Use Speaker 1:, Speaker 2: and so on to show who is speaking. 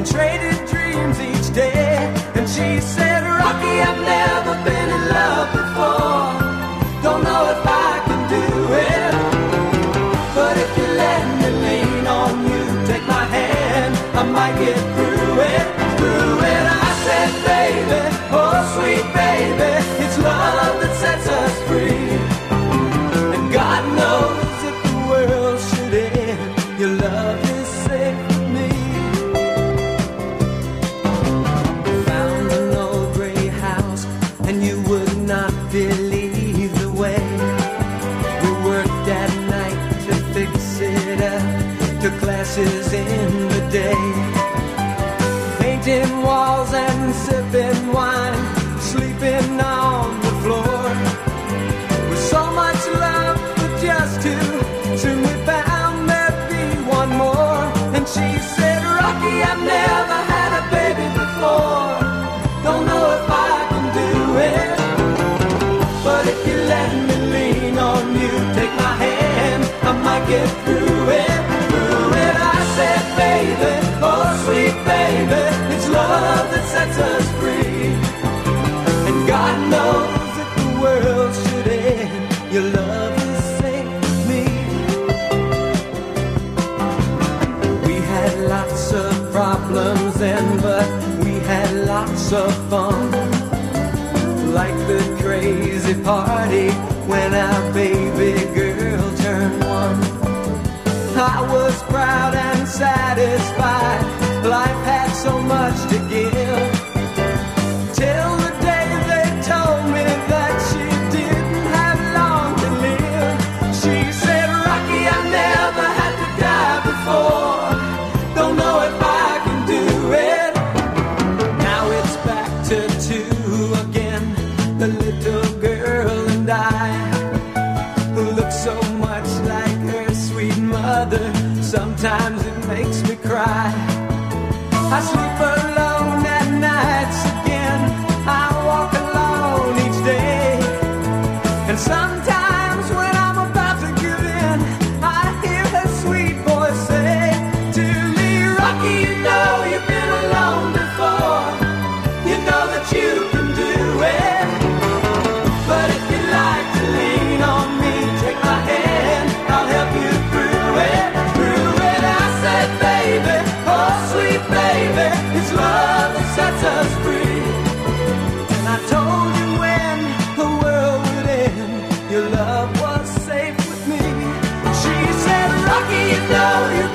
Speaker 1: and traded dreams each day. And she said, Rocky, I've never been in love before. Don't know if I can do it, but if you let me lean on you, take my hand, I might get through it, through it. I said, baby, oh sweet baby, it's love that sets us free. And God knows if the world should end, your love is safe with me. Found an old gray house, and you would not believe the way we worked at night to fix it up, took classes in the day, painting walls and sipping wine, sleeping on the floor. With so much love for just two, soon we found there'd be one more. And she said, Rocky, I've never had a baby before. Don't know if I can do it, but if you let me lean on you, take my hand, I might get through it, through it. I said, baby, oh sweet baby, it's love that sets us free. And God knows if the world should end, your love is safe with me. We had lots of problems then, but we had lots of fun. Like the crazy party when our baby girl turned one. I was proud and satisfied, life had so much to give, till the day they told me that she didn't have long to live. She said, Rocky, I never had to die before. Don't know if I can do it. Now it's back to two again, the little girl and I, who look so much like her sweet mother. Sometimes it makes me cry. I sleep alone at nights again, I walk alone each day. And sometimes when I'm about to give in, I hear her sweet voice say to me, Rocky, you know you've been alone before, you know that you can do it, but if you like to lean on me, take my hand, I'll help you through it, through it. I said, baby, oh sweet baby, it's love that sets us free. And I told you when the world would end, your love was safe with me. She said, Rocky, you know you